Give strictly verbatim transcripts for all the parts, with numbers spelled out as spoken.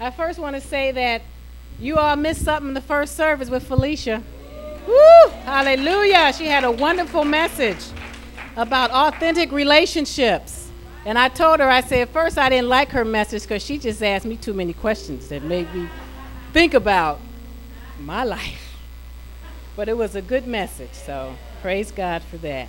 I first want to say that you all missed something in the first service with Felicia. Woo! Hallelujah. She had a wonderful message about authentic relationships. And I told her, I said, at first I didn't like her message because she just asked me too many questions that made me think about my life. But it was a good message, so praise God for that.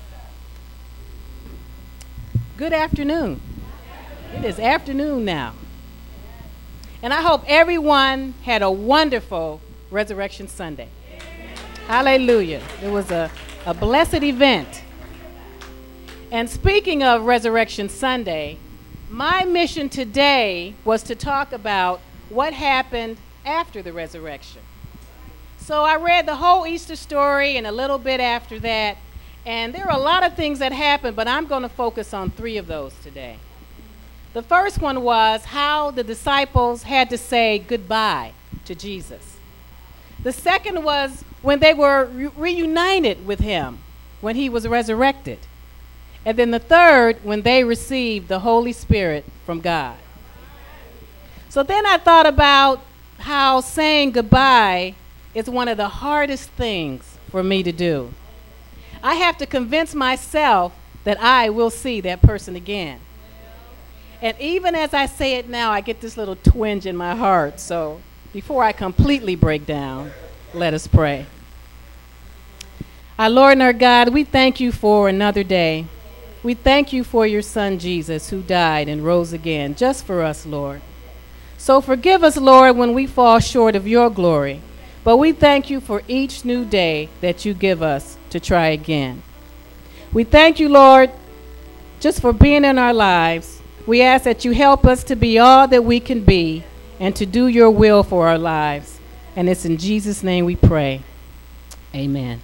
Good afternoon. It is afternoon now. And I hope everyone had a wonderful Resurrection Sunday. Hallelujah. It was a, a blessed event. And speaking of Resurrection Sunday, my mission today was to talk about what happened after the resurrection. So I read the whole Easter story and a little bit after that, and there are a lot of things that happened, but I'm going to focus on three of those today. The first one was how the disciples had to say goodbye to Jesus. The second was when they were re- reunited with him when he was resurrected. And then the third, when they received the Holy Spirit from God. So then I thought about how saying goodbye is one of the hardest things for me to do. I have to convince myself that I will see that person again. And even as I say it now, I get this little twinge in my heart. So before I completely break down, let us pray. Our Lord and our God, we thank you for another day. We thank you for your son, Jesus, who died and rose again just for us, Lord. So forgive us, Lord, when we fall short of your glory. But we thank you for each new day that you give us to try again. We thank you, Lord, just for being in our lives. We ask that you help us to be all that we can be and to do your will for our lives. And it's in Jesus' name we pray. Amen.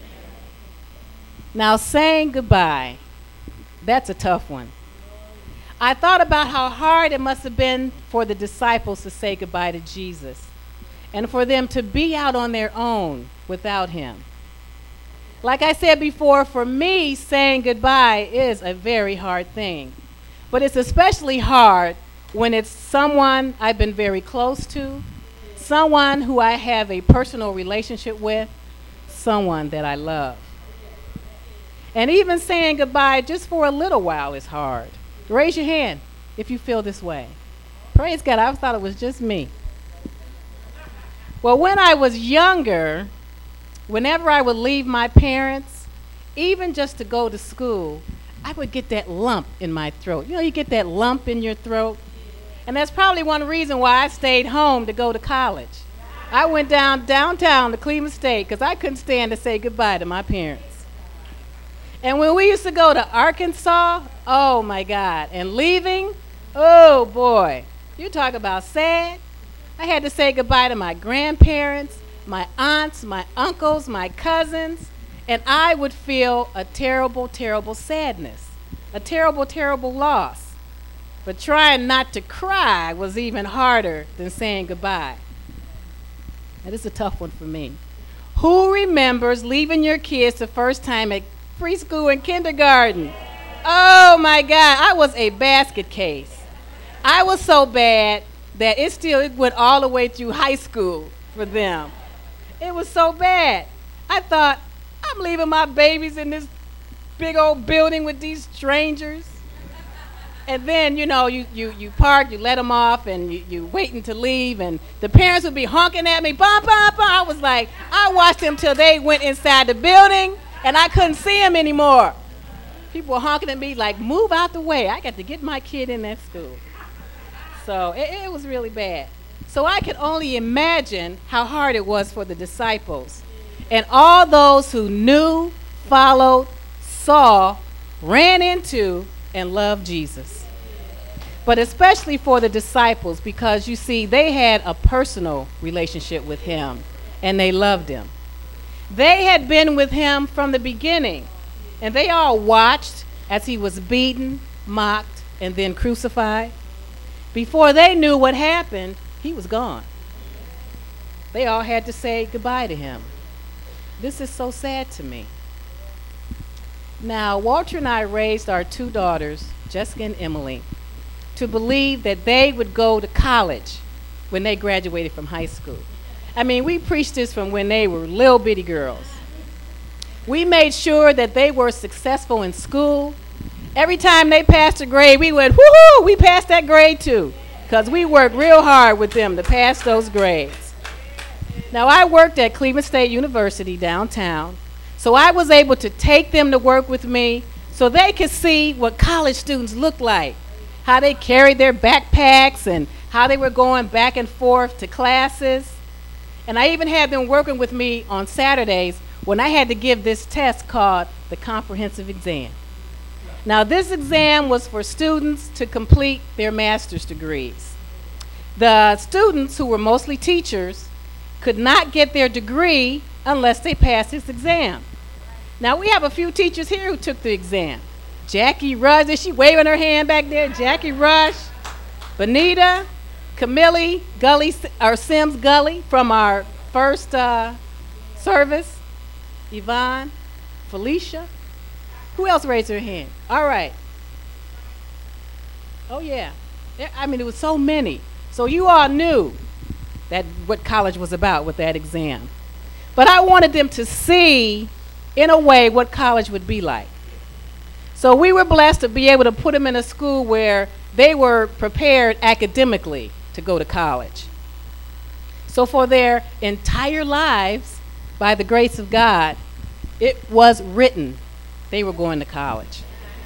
Now, saying goodbye. That's a tough one. I thought about how hard it must have been for the disciples to say goodbye to Jesus and for them to be out on their own without him. Like I said before, for me, saying goodbye is a very hard thing. But it's especially hard when it's someone I've been very close to, someone who I have a personal relationship with, someone that I love. And even saying goodbye just for a little while is hard. Raise your hand if you feel this way. Praise God, I thought it was just me. Well, when I was younger, whenever I would leave my parents, even just to go to school, I would get that lump in my throat. You know, you get that lump in your throat. And that's probably one reason why I stayed home to go to college. I went down downtown to Cleveland State because I couldn't stand to say goodbye to my parents. And when we used to go to Arkansas, oh my God, and leaving, oh boy, you talk about sad. I had to say goodbye to my grandparents, my aunts, my uncles, my cousins, and I would feel a terrible, terrible sadness, a terrible, terrible loss. But trying not to cry was even harder than saying goodbye. That is a tough one for me. Who remembers leaving your kids the first time at preschool and kindergarten? Oh my God, I was a basket case. I was so bad that it still it went all the way through high school for them. It was so bad. I thought, I'm leaving my babies in this big old building with these strangers. And then, you know, you, you, you park, you let them off, and you, you waiting to leave, and the parents would be honking at me, bum, bum, bum. I was like, I watched them till they went inside the building, and I couldn't see them anymore. People were honking at me like, move out the way. I got to get my kid in that school. So it, it was really bad. So I could only imagine how hard it was for the disciples. And all those who knew, followed, saw, ran into, and loved Jesus. But especially for the disciples, because you see, they had a personal relationship with him, and they loved him. They had been with him from the beginning, and they all watched as he was beaten, mocked, and then crucified. Before they knew what happened, he was gone. They all had to say goodbye to him. This is so sad to me. Now, Walter and I raised our two daughters, Jessica and Emily, to believe that they would go to college when they graduated from high school. I mean, we preached this from when they were little bitty girls. We made sure that they were successful in school. Every time they passed a grade, we went, woohoo, we passed that grade too, because we worked real hard with them to pass those grades. Now, I worked at Cleveland State University downtown, so I was able to take them to work with me so they could see what college students look like, how they carried their backpacks and how they were going back and forth to classes. And I even had them working with me on Saturdays when I had to give this test called the comprehensive exam. Now, this exam was for students to complete their master's degrees. The students, who were mostly teachers, could not get their degree unless they passed this exam. Now, we have a few teachers here who took the exam. Jackie Rush, is she waving her hand back there? Jackie Rush, Benita, Camille Gully, or Sims Gully from our first uh, service, Yvonne, Felicia. Who else raised their hand? All right. Oh, yeah. There, I mean, it was so many. So you all knew that what college was about with that exam. But I wanted them to see, in a way, what college would be like. So we were blessed to be able to put them in a school where they were prepared academically to go to college. So for their entire lives, by the grace of God, it was written they were going to college.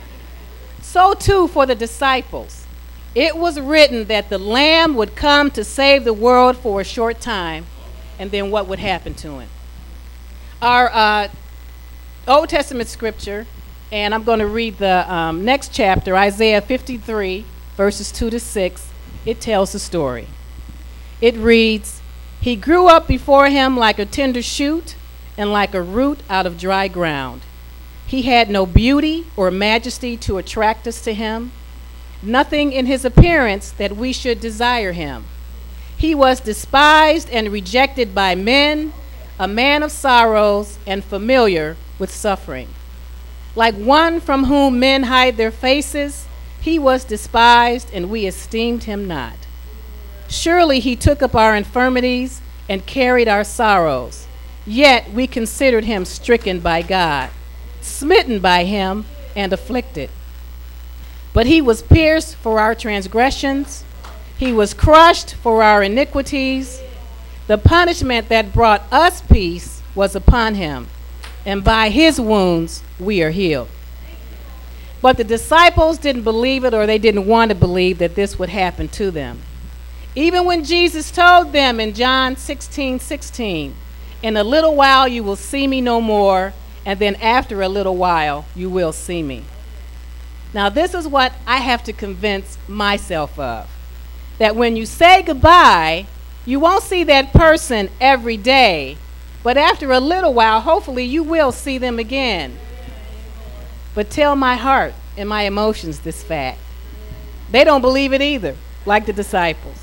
So too for the disciples. It was written that the Lamb would come to save the world for a short time, and then what would happen to him. Our uh, Old Testament scripture, and I'm going to read the um, next chapter, Isaiah fifty-three, verses two to six. It tells the story. It reads, "He grew up before him like a tender shoot and like a root out of dry ground. He had no beauty or majesty to attract us to him, nothing in his appearance that we should desire him. He was despised and rejected by men, a man of sorrows and familiar with suffering. Like one from whom men hide their faces, he was despised and we esteemed him not. Surely he took up our infirmities and carried our sorrows, yet we considered him stricken by God, smitten by him and afflicted. But he was pierced for our transgressions, he was crushed for our iniquities. The punishment that brought us peace was upon him, and by his wounds we are healed." But the disciples didn't believe it, or they didn't want to believe that this would happen to them. Even when Jesus told them in John sixteen sixteen, "In a little while you will see me no more, and then after a little while you will see me." Now this is what I have to convince myself of, that when you say goodbye, you won't see that person every day, but after a little while, hopefully you will see them again. But tell my heart and my emotions this fact. They don't believe it either, like the disciples.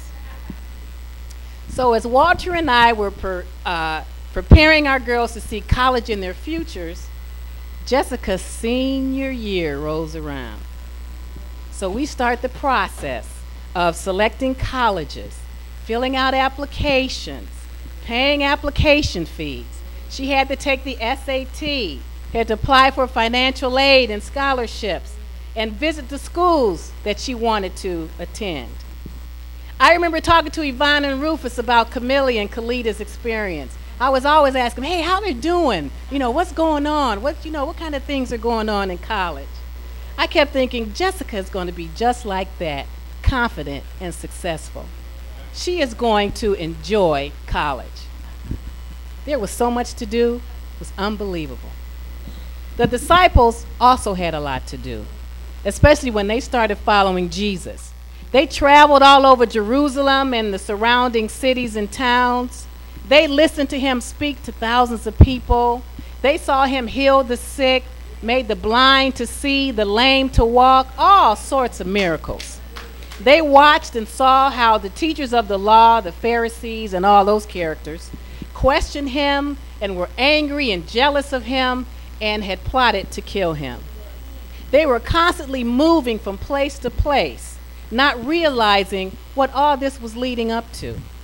So as Walter and I were per, uh, preparing our girls to see college in their futures, Jessica's senior year rolls around. So we start the process of selecting colleges, filling out applications, paying application fees. She had to take the S A T, had to apply for financial aid and scholarships, and visit the schools that she wanted to attend. I remember talking to Yvonne and Rufus about Camille and Kalita's experience. I was always asking, hey, how they're doing? You know, what's going on? What, you know, what kind of things are going on in college? I kept thinking, Jessica is going to be just like that, confident and successful. She is going to enjoy college. There was so much to do, it was unbelievable. The disciples also had a lot to do, especially when they started following Jesus. They traveled all over Jerusalem and the surrounding cities and towns. They listened to him speak to thousands of people. They saw him heal the sick, made the blind to see, the lame to walk, all sorts of miracles. They watched and saw how the teachers of the law, the Pharisees, and all those characters questioned him and were angry and jealous of him and had plotted to kill him. They were constantly moving from place to place, not realizing what all this was leading up to.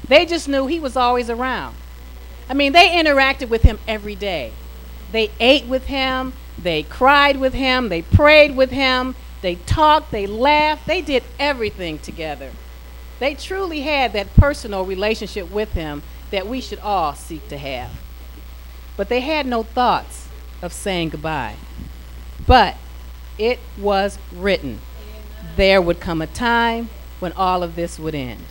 They just knew he was always around. I mean, they interacted with him every day. They ate with him. They cried with him. They prayed with him. They talked. They laughed. They did everything together. They truly had that personal relationship with him that we should all seek to have. But they had no thoughts of saying goodbye. But it was written. There would come a time when all of this would end.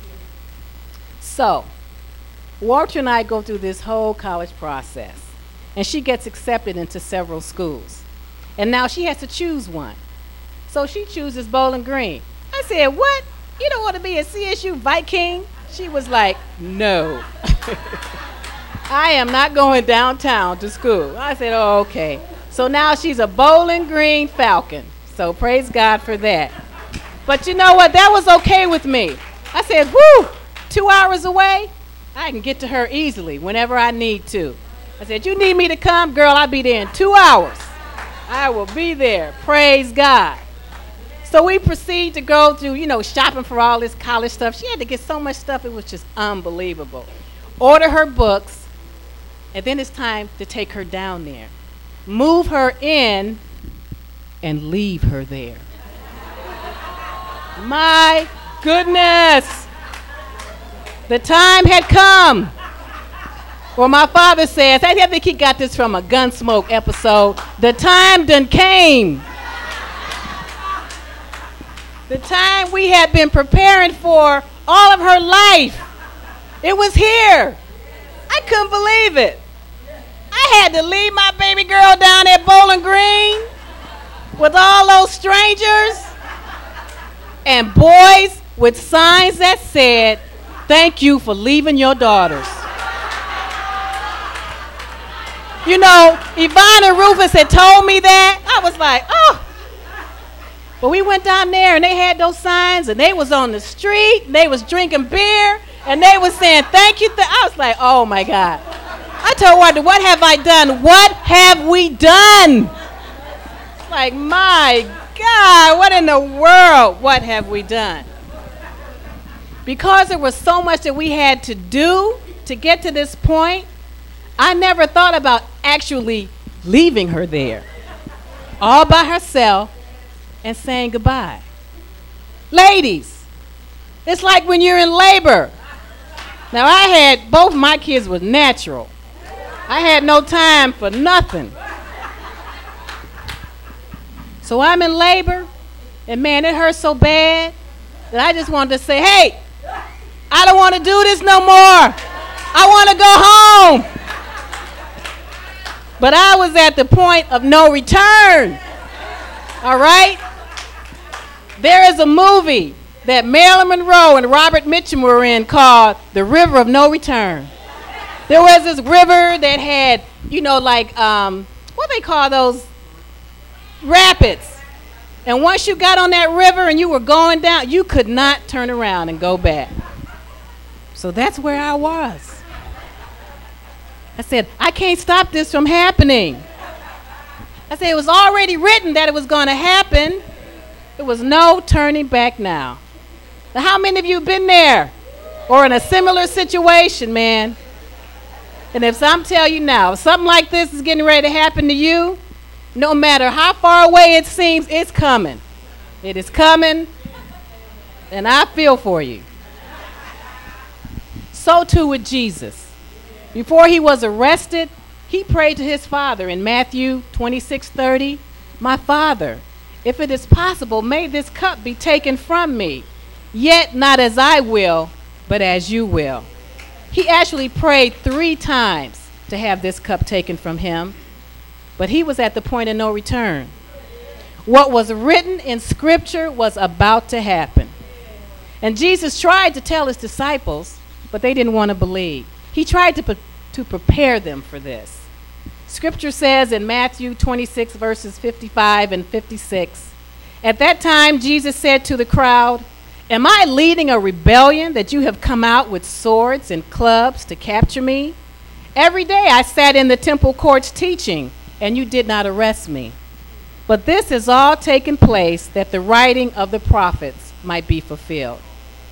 So, Walter and I go through this whole college process, and she gets accepted into several schools. And now she has to choose one. So she chooses Bowling Green. I said, what? You don't want to be a C S U Viking? She was like, no. I am not going downtown to school. I said, oh, okay. So now she's a Bowling Green Falcon. So praise God for that. But you know what? That was okay with me. I said, whoo, two hours away? I can get to her easily whenever I need to. I said, you need me to come? Girl, I'll be there in two hours. I will be there. Praise God. So we proceed to go through, you know, shopping for all this college stuff. She had to get so much stuff, it was just unbelievable. Order her books, and then it's time to take her down there. Move her in and leave her there. My goodness. The time had come. Well, my father says, I think he got this from a Gunsmoke episode. The time done came. The time we had been preparing for all of her life. It was here. I couldn't believe it. I had to leave my baby girl down at Bowling Green with all those strangers and boys with signs that said, thank you for leaving your daughters. You know, Yvonne and Rufus had told me that. I was like, oh. But we went down there and they had those signs and they was on the street and they was drinking beer and they was saying thank you. Th-. I was like, oh my God. I told Walter, what have I done? What have we done? Like, my God, what in the world? What have we done? Because there was so much that we had to do to get to this point, I never thought about actually leaving her there all by herself and saying goodbye. Ladies, it's like when you're in labor. Now, I had, both my kids were natural. I had no time for nothing. So I'm in labor, and man, it hurts so bad that I just wanted to say, hey, I don't want to do this no more. I want to go home. But I was at the point of no return. All right? There is a movie that Marilyn Monroe and Robert Mitchum were in called The River of No Return. There was this river that had, you know, like, um, what do they call those? Rapids. And once you got on that river and you were going down, you could not turn around and go back. So that's where I was. I said, I can't stop this from happening. I said, it was already written that it was going to happen. There was no turning back now. Now, how many of you have been there or in a similar situation, man? And if I'm telling you now, if something like this is getting ready to happen to you, no matter how far away it seems, it's coming. It is coming, and I feel for you. So too with Jesus. Before he was arrested, he prayed to his Father in Matthew twenty-six thirty, my Father, if it is possible, may this cup be taken from me, yet not as I will, but as you will. He actually prayed three times to have this cup taken from him, but he was at the point of no return. What was written in Scripture was about to happen. And Jesus tried to tell his disciples, but they didn't want to believe. He tried to, pre- to prepare them for this. Scripture says in Matthew twenty-six, verses fifty-five and fifty-six, at that time Jesus said to the crowd, am I leading a rebellion that you have come out with swords and clubs to capture me? Every day I sat in the temple courts teaching, and you did not arrest me. But this has all taken place that the writing of the prophets might be fulfilled.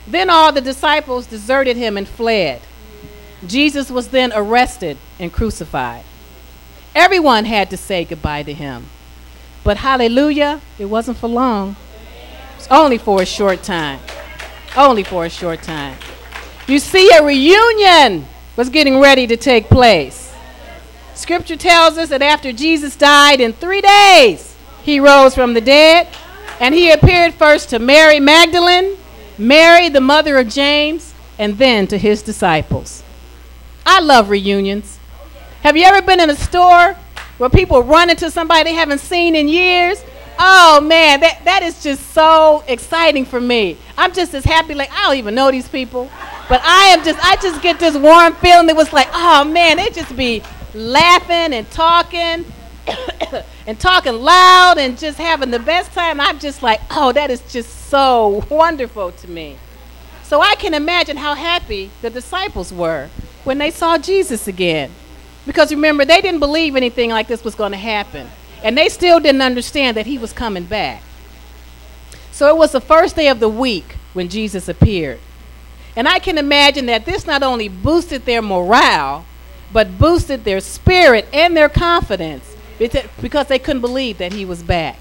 Then all the disciples deserted him and fled. Jesus was then arrested and crucified. Everyone had to say goodbye to him. But hallelujah, it wasn't for long. It's only for a short time. Only for a short time. You see, a reunion was getting ready to take place. Scripture tells us that after Jesus died, in three days, he rose from the dead, and he appeared first to Mary Magdalene, Mary, the mother of James, and then to his disciples. I love reunions. Have you ever been in a store where people run into somebody they haven't seen in years? Oh man, that, that is just so exciting for me. I'm just as happy, like I don't even know these people. But I am just, I just get this warm feeling that was like, oh man, they just be laughing and talking and talking loud and just having the best time. I'm just like, oh, that is just so wonderful to me. So I can imagine how happy the disciples were when they saw Jesus again. Because remember, they didn't believe anything like this was going to happen. And they still didn't understand that he was coming back. So it was the first day of the week when Jesus appeared. And I can imagine that this not only boosted their morale, but boosted their spirit and their confidence because they couldn't believe that he was back.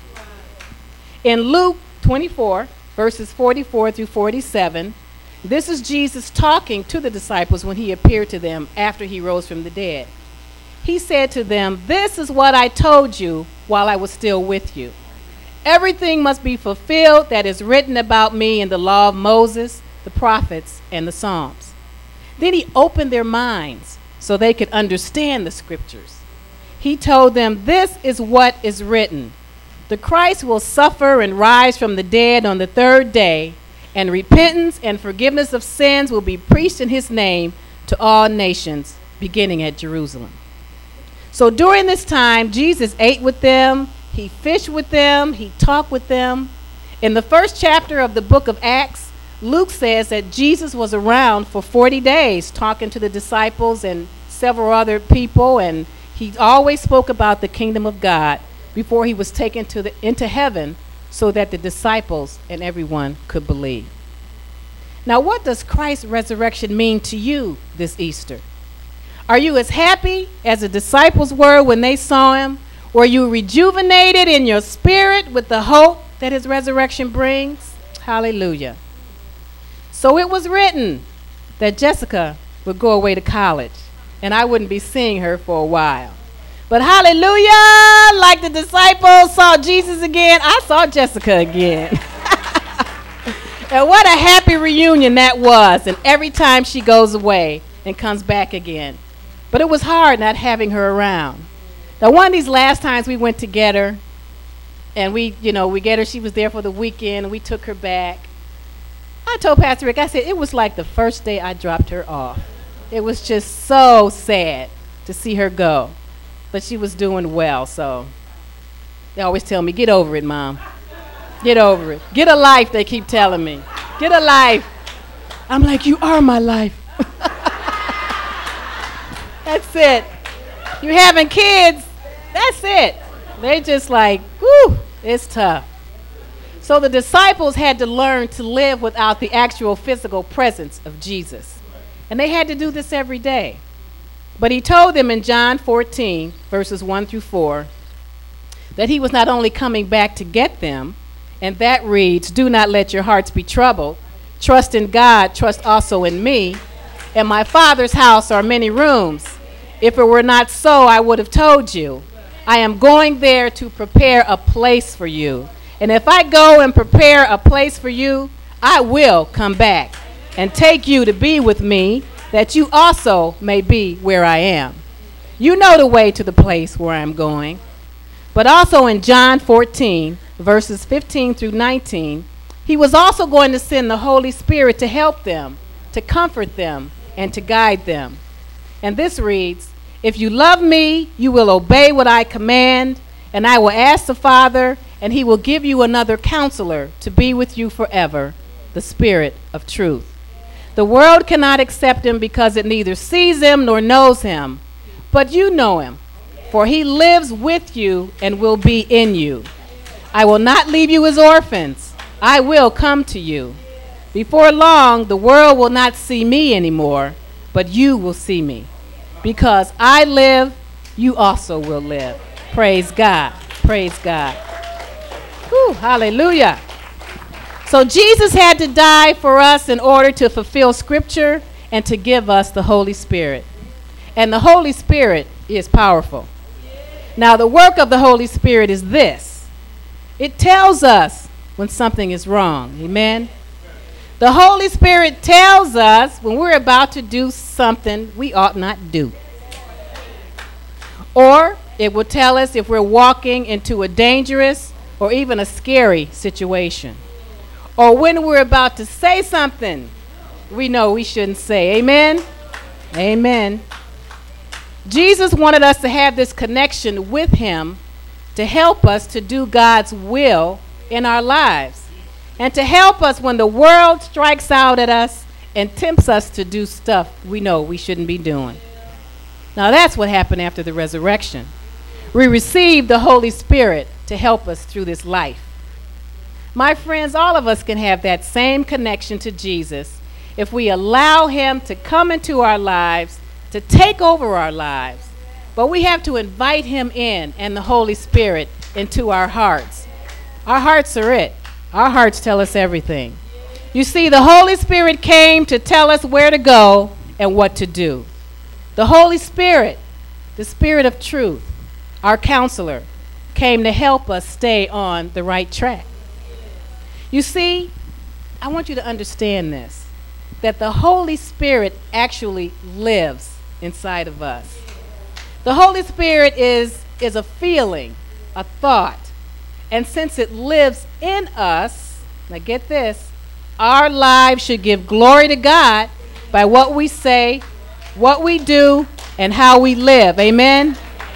In Luke twenty-four, verses forty-four through forty-seven, this is Jesus talking to the disciples when he appeared to them after he rose from the dead. He said to them, "This is what I told you while I was still with you. Everything must be fulfilled that is written about me in the law of Moses, the prophets, and the Psalms." Then he opened their minds so they could understand the scriptures. He told them, "This is what is written. The Christ will suffer and rise from the dead on the third day, and repentance and forgiveness of sins will be preached in his name to all nations, beginning at Jerusalem." So during this time, Jesus ate with them, he fished with them, he talked with them. In the first chapter of the book of Acts, Luke says that Jesus was around for forty days talking to the disciples and several other people, and he always spoke about the kingdom of God before he was taken to the, into heaven so that the disciples and everyone could believe. Now, what does Christ's resurrection mean to you this Easter? Are you as happy as the disciples were when they saw him? Were you rejuvenated in your spirit with the hope that his resurrection brings? Hallelujah. So it was written that Jessica would go away to college, and I wouldn't be seeing her for a while. But hallelujah, like the disciples saw Jesus again, I saw Jessica again. And what a happy reunion that was, and every time she goes away and comes back again. But it was hard not having her around. Now, one of these last times we went to get her, and we, you know, we get her, she was there for the weekend, and we took her back. I told Pastor Rick, I said, it was like the first day I dropped her off. It was just so sad to see her go. But she was doing well, so they always tell me, get over it, Mom. Get over it. Get a life, they keep telling me. Get a life. I'm like, you are my life. That's it. You having kids, that's it. They just like, whew, it's tough. So the disciples had to learn to live without the actual physical presence of Jesus. And they had to do this every day. But he told them in John fourteen, verses one through four, that he was not only coming back to get them, and that reads, "Do not let your hearts be troubled. Trust in God, trust also in me. In my Father's house are many rooms. If it were not so, I would have told you. I am going there to prepare a place for you. And if I go and prepare a place for you, I will come back and take you to be with me, that you also may be where I am. You know the way to the place where I am going." But also in John fourteen, verses fifteen through nineteen, he was also going to send the Holy Spirit to help them, to comfort them, and to guide them. And this reads, "If you love me, you will obey what I command, and I will ask the Father, and he will give you another counselor to be with you forever, the Spirit of truth. The world cannot accept him because it neither sees him nor knows him, but you know him, for he lives with you and will be in you. I will not leave you as orphans. I will come to you. Before long, the world will not see me anymore, but you will see me. Because I live, you also will live. Praise God. Praise God. Whew, hallelujah. So Jesus had to die for us in order to fulfill Scripture and to give us the Holy Spirit. And the Holy Spirit is powerful. Now, the work of the Holy Spirit is this. It tells us when something is wrong. Amen? The Holy Spirit tells us when we're about to do something we ought not do. Or it will tell us if we're walking into a dangerous or even a scary situation. Or when we're about to say something we know we shouldn't say. Amen? Amen. Jesus wanted us to have this connection with him to help us to do God's will in our lives. And to help us when the world strikes out at us and tempts us to do stuff we know we shouldn't be doing. Now that's what happened after the resurrection. We received the Holy Spirit to help us through this life. My friends, all of us can have that same connection to Jesus if we allow him to come into our lives, to take over our lives. But we have to invite him in and the Holy Spirit into our hearts. Our hearts are it. Our hearts tell us everything. You see, the Holy Spirit came to tell us where to go and what to do. The Holy Spirit, the Spirit of truth, our counselor, came to help us stay on the right track. You see, I want you to understand this, that the Holy Spirit actually lives inside of us. The Holy Spirit is, is a feeling, a thought. And since it lives in us, now get this, our lives should give glory to God by what we say, what we do, and how we live. Amen?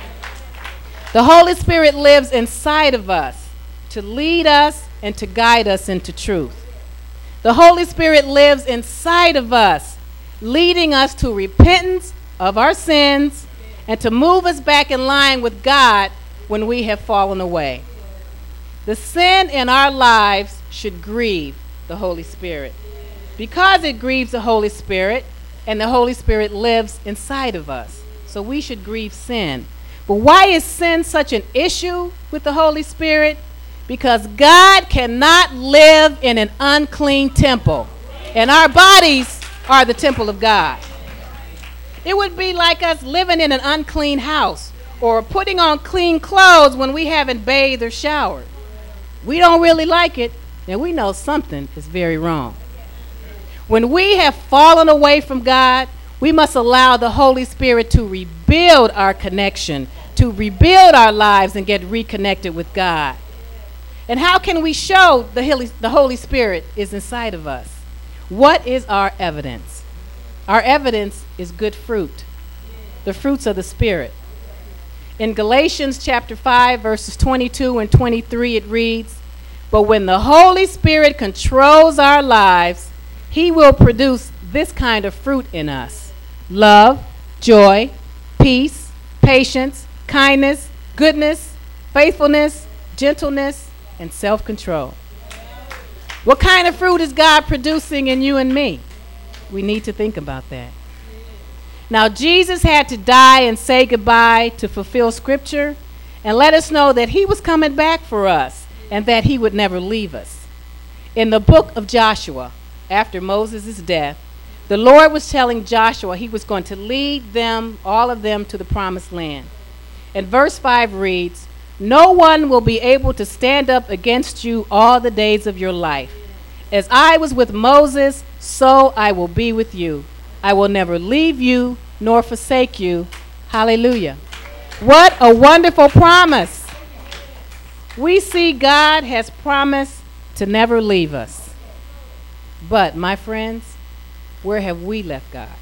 The Holy Spirit lives inside of us to lead us and to guide us into truth. The Holy Spirit lives inside of us, leading us to repentance of our sins and to move us back in line with God when we have fallen away. The sin in our lives should grieve the Holy Spirit. Because it grieves the Holy Spirit, and the Holy Spirit lives inside of us, so we should grieve sin. But why is sin such an issue with the Holy Spirit? Because God cannot live in an unclean temple, and our bodies are the temple of God. It would be like us living in an unclean house or putting on clean clothes when we haven't bathed or showered. We don't really like it, and we know something is very wrong. When we have fallen away from God, we must allow the Holy Spirit to rebuild our connection, to rebuild our lives and get reconnected with God. And how can we show the Holy, the Holy Spirit is inside of us? What is our evidence? Our evidence is good fruit, the fruits of the Spirit. In Galatians chapter five, verses twenty-two and twenty-three, it reads, "But when the Holy Spirit controls our lives, he will produce this kind of fruit in us: love, joy, peace, patience, kindness, goodness, faithfulness, gentleness, and self-control." What kind of fruit is God producing in you and me? We need to think about that. Now, Jesus had to die and say goodbye to fulfill Scripture and let us know that he was coming back for us and that he would never leave us. In the book of Joshua, after Moses' death, the Lord was telling Joshua he was going to lead them, all of them, to the promised land. And verse five reads, "No one will be able to stand up against you all the days of your life. As I was with Moses, so I will be with you. I will never leave you nor forsake you." Hallelujah. What a wonderful promise. We see God has promised to never leave us. But, my friends, where have we left God?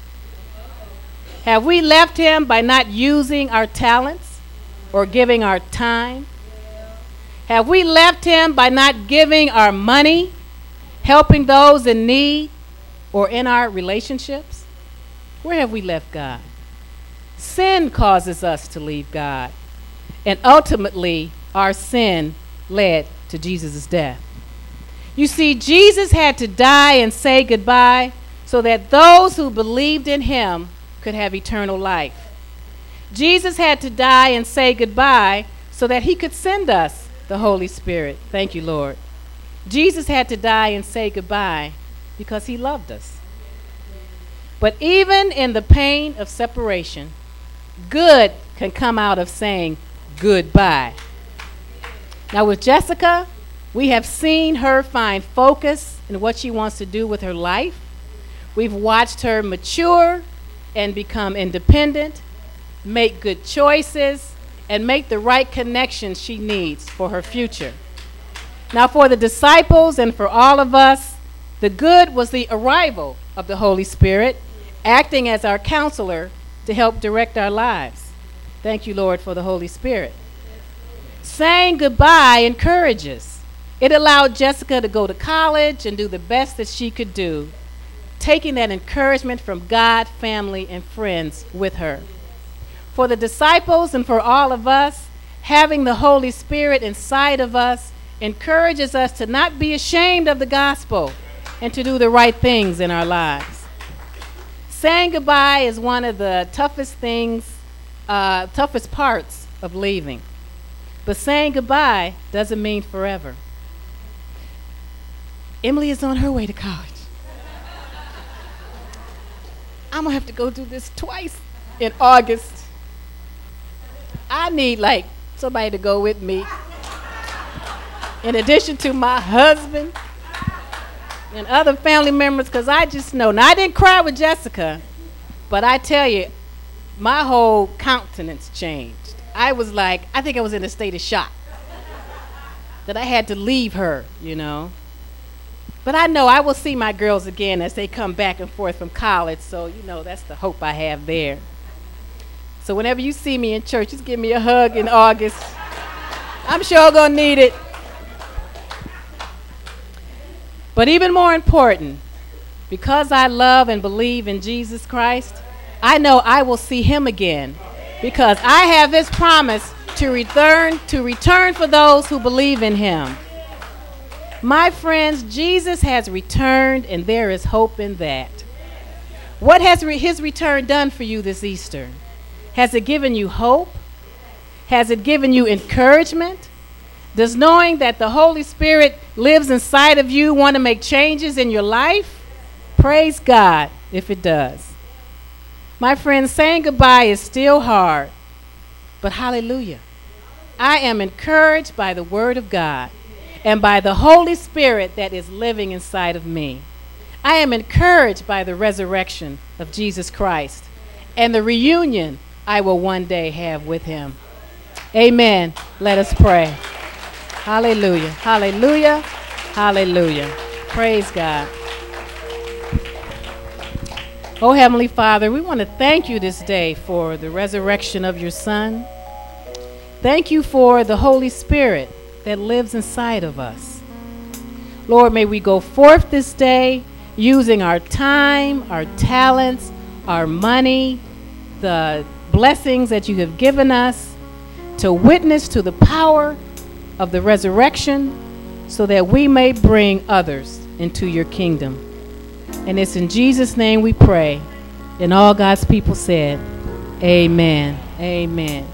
Have we left him by not using our talents or giving our time? Have we left him by not giving our money, helping those in need, or in our relationships? Where have we left God? Sin causes us to leave God, and ultimately our sin led to Jesus' death. You see, Jesus had to die and say goodbye so that those who believed in him could have eternal life. Jesus had to die and say goodbye so that he could send us the Holy Spirit. Thank you, Lord. Jesus had to die and say goodbye because he loved us. But even in the pain of separation, good can come out of saying goodbye. Now with Jessica, we have seen her find focus in what she wants to do with her life. We've watched her mature and become independent, make good choices, and make the right connections she needs for her future. Now for the disciples and for all of us, the good was the arrival of the Holy Spirit, acting as our counselor to help direct our lives. Thank you, Lord, for the Holy Spirit. Saying goodbye encourages. It allowed Jessica to go to college and do the best that she could do, taking that encouragement from God, family, and friends with her. For the disciples and for all of us, having the Holy Spirit inside of us encourages us to not be ashamed of the gospel and to do the right things in our lives. Saying goodbye is one of the toughest things, uh, toughest parts of leaving. But saying goodbye doesn't mean forever. Emily is on her way to college. I'm gonna have to go do this twice in August. I need like somebody to go with me. In addition to my husband and other family members, because I just know. Now, I didn't cry with Jessica, but I tell you, my whole countenance changed. I was like, I think I was in a state of shock that I had to leave her, you know. But I know I will see my girls again as they come back and forth from college, so, you know, that's the hope I have there. So whenever you see me in church, just give me a hug in August. I'm sure I'm going to need it. But even more important, because I love and believe in Jesus Christ, I know I will see him again because I have his promise to return, to return for those who believe in him. My friends, Jesus has returned, and there is hope in that. What has re- his return done for you this Easter? Has it given you hope? Has it given you encouragement? Does knowing that the Holy Spirit lives inside of you want to make changes in your life? Praise God if it does. My friends, saying goodbye is still hard, but hallelujah. I am encouraged by the Word of God and by the Holy Spirit that is living inside of me. I am encouraged by the resurrection of Jesus Christ and the reunion I will one day have with him. Amen. Let us pray. Hallelujah. Hallelujah. Hallelujah. Praise God. Oh, Heavenly Father, we want to thank you this day for the resurrection of your Son. Thank you for the Holy Spirit that lives inside of us. Lord, may we go forth this day using our time, our talents, our money, the blessings that you have given us to witness to the power of the resurrection so that we may bring others into your kingdom. And it's in Jesus' name we pray. And all God's people said, amen. Amen.